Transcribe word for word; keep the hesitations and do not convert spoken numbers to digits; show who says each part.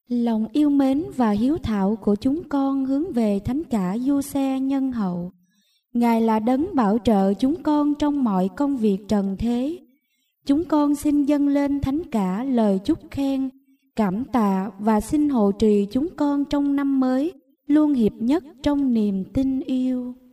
Speaker 1: Lòng yêu mến và hiếu thảo của chúng con hướng về Thánh Cả Giuse nhân hậu. Ngài là đấng bảo trợ chúng con trong mọi công việc trần thế. Chúng con xin dâng lên Thánh Cả lời chúc khen, cảm tạ và xin hộ trì chúng con trong năm mới, luôn hiệp nhất trong niềm tin yêu.